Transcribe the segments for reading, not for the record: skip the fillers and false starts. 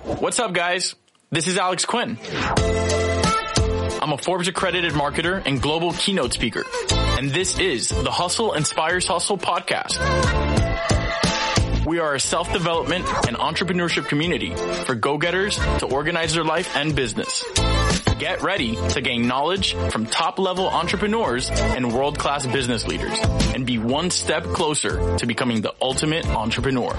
What's up, guys? This is Alex Quinn. I'm a Forbes accredited marketer and global keynote speaker. And this is the Hustle Inspires Hustle podcast. We are a self-development and entrepreneurship community for go-getters to organize their life and business. Get ready to gain knowledge from top-level entrepreneurs and world-class business leaders and be one step closer to becoming the ultimate entrepreneur.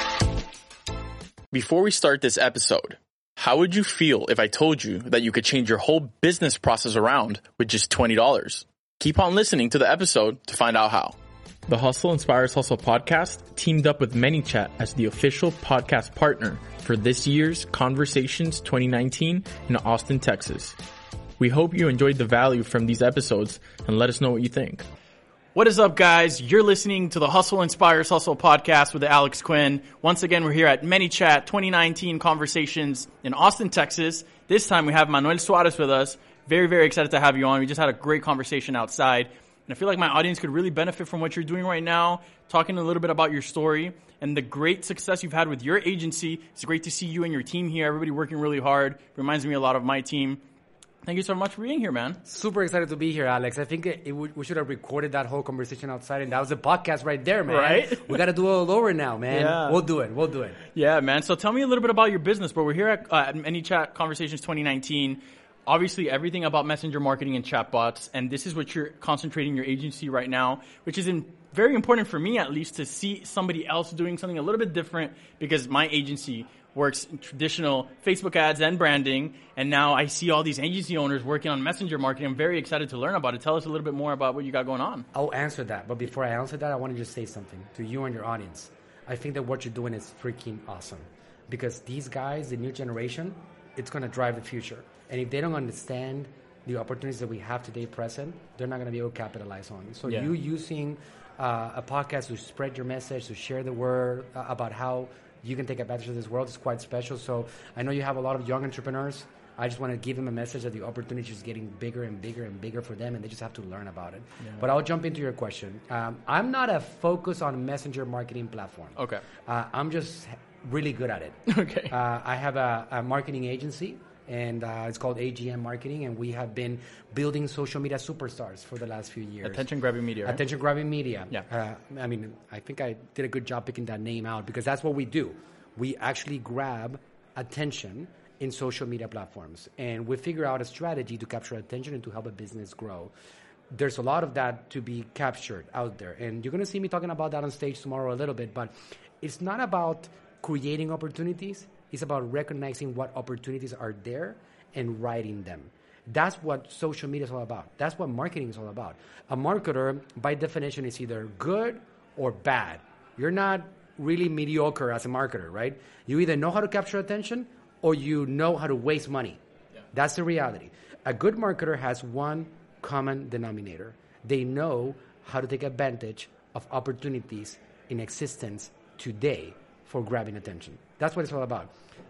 Before we start this episode, how would you feel if I told you that you could change your whole business process around with just $20? Keep on listening to the episode to find out how. The Hustle Inspires Hustle podcast teamed up with ManyChat as the official podcast partner for this year's Conversations 2019 in Austin, Texas. We hope you enjoyed the value from these episodes and let us know what you think. What is up, guys? You're listening to the Hustle Inspires Hustle podcast with Alex Quinn. Once again, we're here at ManyChat 2019 Conversations in Austin, Texas. This time we have Manuel Suarez with us. Very, very excited to have you on. We just had a great conversation outside. And I feel like my audience could really benefit from what you're doing right now, talking a little bit about your story and the great success you've had with your agency. It's great to see you and your team here. Everybody working really hard. Reminds me a lot of my team. Thank you so much for being here, man. Super excited to be here, Alex. I think we should have recorded that whole conversation outside, and that was a podcast right there, man. Right? We got to do it all over now, man. Yeah. We'll do it. Yeah, man. So tell me a little bit about your business, bro. We're here at ManyChat Conversations 2019. Obviously, everything about messenger marketing and chatbots, and this is what you're concentrating your agency right now, which is very important for me, at least, to see somebody else doing something a little bit different, because my agency works in traditional Facebook ads and branding, and now I see all these agency owners working on messenger marketing. I'm very excited to learn about it. Tell us a little bit more about what you got going on. I'll answer that, but before I answer that, I want to just say something to you and your audience. I think that what you're doing is freaking awesome, because these guys, the new generation, it's going to drive the future. And if they don't understand the opportunities that we have today present, they're not going to be able to capitalize on. So you using a podcast to spread your message, to share the word about how you can take advantage of this world is quite special. So I know you have a lot of young entrepreneurs. I just want to give them a message that the opportunity is getting bigger and bigger and bigger for them, and they just have to learn about it. Yeah. But I'll jump into your question. I'm not a focus on messenger marketing platform. Okay. I'm just really good at it. Okay. I have a marketing agency, and it's called AGM Marketing, and we have been building social media superstars for the last few years. Attention-grabbing media, right? Attention-grabbing media. Yeah. I think I did a good job picking that name out, because that's what we do. We actually grab attention in social media platforms, and we figure out a strategy to capture attention and to help a business grow. There's a lot of that to be captured out there, and you're going to see me talking about that on stage tomorrow a little bit, but it's not about creating opportunities. It's about recognizing what opportunities are there and writing them. That's what social media is all about. That's what marketing is all about. A marketer, by definition, is either good or bad. You're not really mediocre as a marketer, right? You either know how to capture attention or you know how to waste money. Yeah. That's the reality. A good marketer has one common denominator. They know how to take advantage of opportunities in existence today for grabbing attention. That's what it's all about.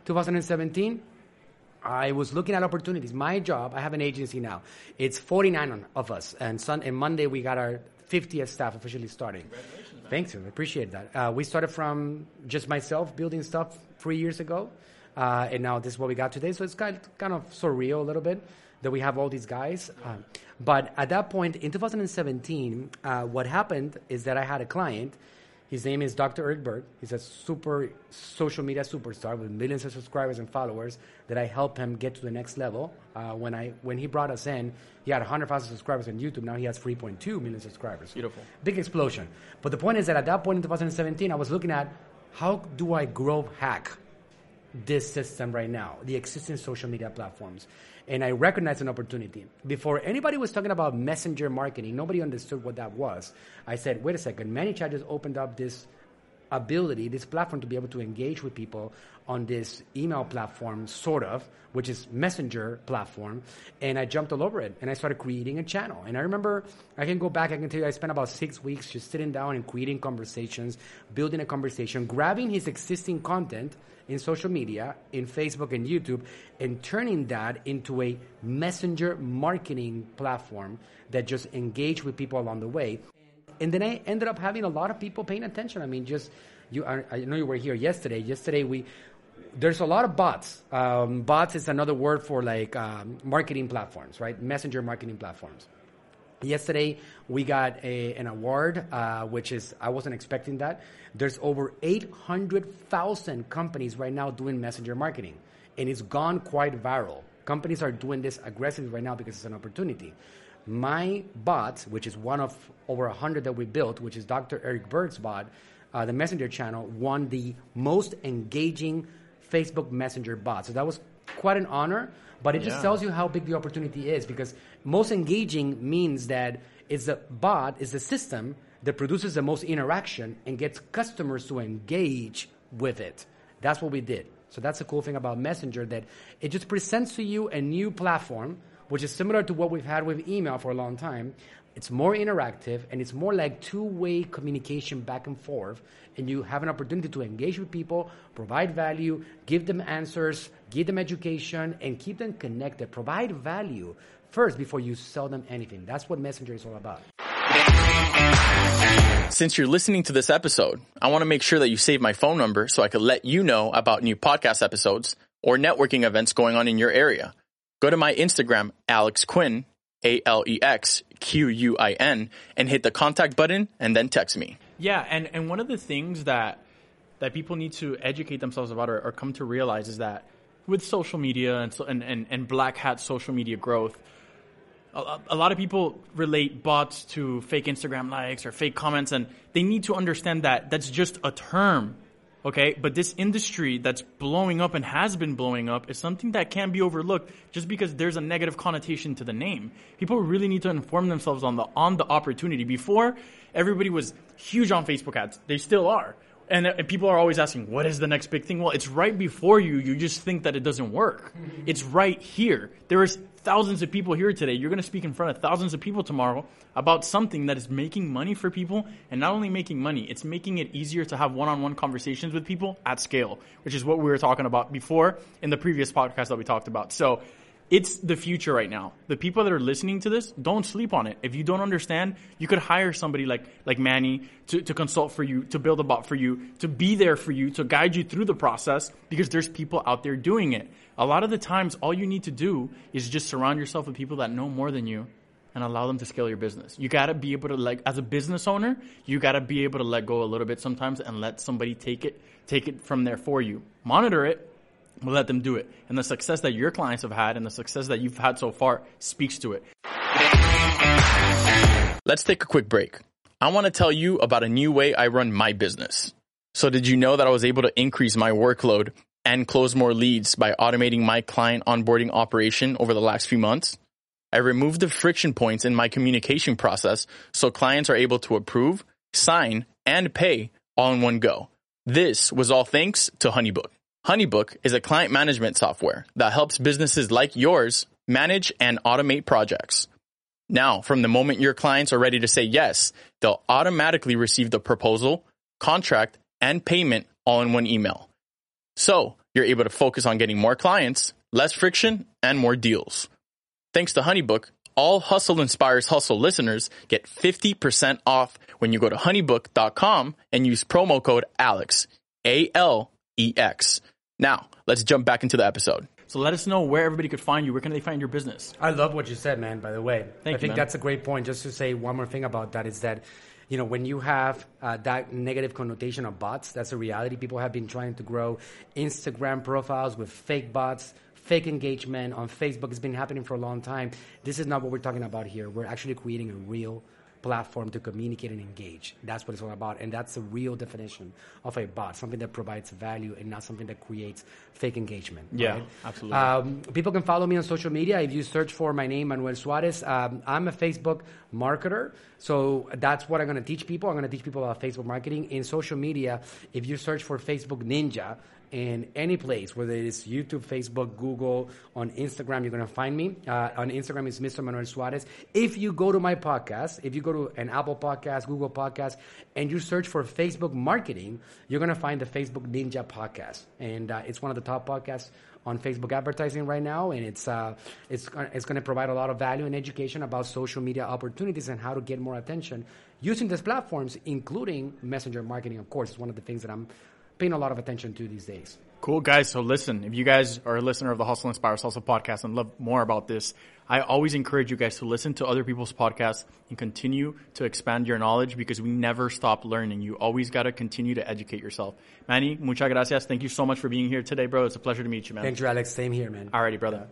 2017, I was looking at opportunities. My job, I have an agency now. It's 49 of us. And Monday, we got our 50th staff officially starting. Congratulations, man. Thanks. I appreciate that. We started from just myself building stuff 3 years ago. And now this is what we got today. So it's kind of surreal a little bit that we have all these guys. But at that point, in 2017, what happened is that I had a client. His name is Dr. Eric Berg. He's a super social media superstar with millions of subscribers and followers that I helped him get to the next level. When he brought us in, he had 100,000 subscribers on YouTube. Now he has 3.2 million subscribers. Beautiful. Big explosion. But the point is that at that point in 2017, I was looking at how do I growth hack this system right now, the existing social media platforms. And I recognized an opportunity. Before anybody was talking about messenger marketing, nobody understood what that was. I said, wait a second, ManyChat just opened up this ability, this platform to be able to engage with people on this email platform, sort of, which is messenger platform. And I jumped all over it and I started creating a channel. And I remember, I can go back, I can tell you, I spent about 6 weeks just sitting down and creating conversations, building a conversation, grabbing his existing content in social media, in Facebook and YouTube, and turning that into a messenger marketing platform that just engaged with people along the way. And then I ended up having a lot of people paying attention. I mean, I know you were here yesterday. Yesterday, there's a lot of bots. Bots is another word for like marketing platforms, right? Messenger marketing platforms. Yesterday, we got an award, which is, I wasn't expecting that. There's over 800,000 companies right now doing messenger marketing, and it's gone quite viral. Companies are doing this aggressively right now because it's an opportunity. My bot, which is one of over 100 that we built, which is Dr. Eric Berg's bot, the Messenger channel, won the most engaging Facebook Messenger bot. So that was quite an honor, but it just tells you how big the opportunity is, because most engaging means that it's the bot, is the system that produces the most interaction and gets customers to engage with it. That's what we did. So that's the cool thing about Messenger, that it just presents to you a new platform, which is similar to what we've had with email for a long time. It's more interactive, and it's more like two-way communication back and forth, and you have an opportunity to engage with people, provide value, give them answers, give them education, and keep them connected. Provide value first before you sell them anything. That's what Messenger is all about. Since you're listening to this episode, I want to make sure that you save my phone number so I can let you know about new podcast episodes or networking events going on in your area. Go to my Instagram, Alex Quinn, AlexQuin, and hit the contact button and then text me. Yeah, and one of the things that people need to educate themselves about or come to realize is that with social media and black hat social media growth, a lot of people relate bots to fake Instagram likes or fake comments, and they need to understand that that's just a term. Okay, but this industry that's blowing up and has been blowing up is something that can be overlooked just because there's a negative connotation to the name. People really need to inform themselves on the opportunity. Before, everybody was huge on Facebook ads. They still are. And people are always asking, what is the next big thing? Well, it's right before you. You just think that it doesn't work. It's right here. There is thousands of people here today. You're going to speak in front of thousands of people tomorrow about something that is making money for people. And not only making money, it's making it easier to have one-on-one conversations with people at scale, which is what we were talking about before in the previous podcast that we talked about. So it's the future right now. The people that are listening to this, don't sleep on it. If you don't understand, you could hire somebody like Manny to consult for you, to build a bot for you, to be there for you, to guide you through the process, because there's people out there doing it. A lot of the times, all you need to do is just surround yourself with people that know more than you and allow them to scale your business. You got to be able to, as a business owner, you got to be able to let go a little bit sometimes and let somebody take it from there for you. Monitor it. We'll let them do it. And the success that your clients have had and the success that you've had so far speaks to it. Let's take a quick break. I want to tell you about a new way I run my business. So did you know that I was able to increase my workload and close more leads by automating my client onboarding operation over the last few months? I removed the friction points in my communication process so clients are able to approve, sign, and pay all in one go. This was all thanks to HoneyBook. HoneyBook is a client management software that helps businesses like yours manage and automate projects. Now, from the moment your clients are ready to say yes, they'll automatically receive the proposal, contract, and payment all in one email. So, you're able to focus on getting more clients, less friction, and more deals. Thanks to HoneyBook, all Hustle Inspires Hustle listeners get 50% off when you go to honeybook.com and use promo code ALEX, ALEX. Now, let's jump back into the episode. So let us know where everybody could find you. Where can they find your business? I love what you said, man, by the way. I think that's a great point. Just to say one more thing about that is that, you know, when you have that negative connotation of bots, that's a reality. People have been trying to grow Instagram profiles with fake bots, fake engagement on Facebook. It's been happening for a long time. This is not what we're talking about here. We're actually creating a real platform to communicate and engage. That's what it's all about. And that's the real definition of a bot, something that provides value and not something that creates fake engagement. Yeah, right? absolutely. People can follow me on social media. If you search for my name, Manuel Suarez, I'm a Facebook marketer. So that's what I'm going to teach people. I'm going to teach people about Facebook marketing. In social media, if you search for Facebook Ninja, in any place, whether it is YouTube, Facebook, Google, on Instagram, you're going to find me. On Instagram, it's Mr. Manuel Suarez. If you go to my podcast, if you go to an Apple podcast, Google podcast, and you search for Facebook marketing, you're going to find the Facebook Ninja podcast. And it's one of the top podcasts on Facebook advertising right now. And it's going to provide a lot of value and education about social media opportunities and how to get more attention using these platforms, including messenger marketing. Of course, it's one of the things that I'm paying a lot of attention to these days. Cool, guys. So listen, if you guys are a listener of the Hustle Inspires Hustle podcast and love more about this, I always encourage you guys to listen to other people's podcasts and continue to expand your knowledge, because we never stop learning. You always got to continue to educate yourself. Manny, muchas gracias. Thank you so much for being here today, bro. It's a pleasure to meet you, man. Thanks, Alex. Same here, man. Alrighty, brother.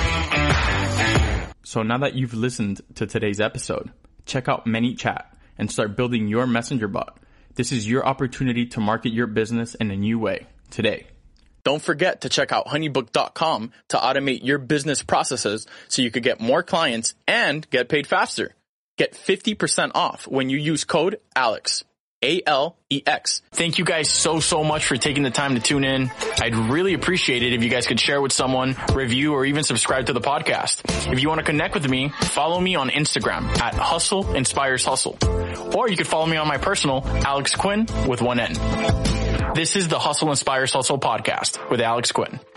So now that you've listened to today's episode, check out ManyChat and start building your messenger bot. This is your opportunity to market your business in a new way today. Don't forget to check out honeybook.com to automate your business processes so you could get more clients and get paid faster. Get 50% off when you use code ALEX. ALEX. Thank you guys so much for taking the time to tune in. I'd really appreciate it if you guys could share with someone, review, or even subscribe to the podcast. If you want to connect with me, follow me on Instagram at Hustle Inspires Hustle. Or you could follow me on my personal, Alex Quinn with one N. This is the Hustle Inspires Hustle podcast with Alex Quinn.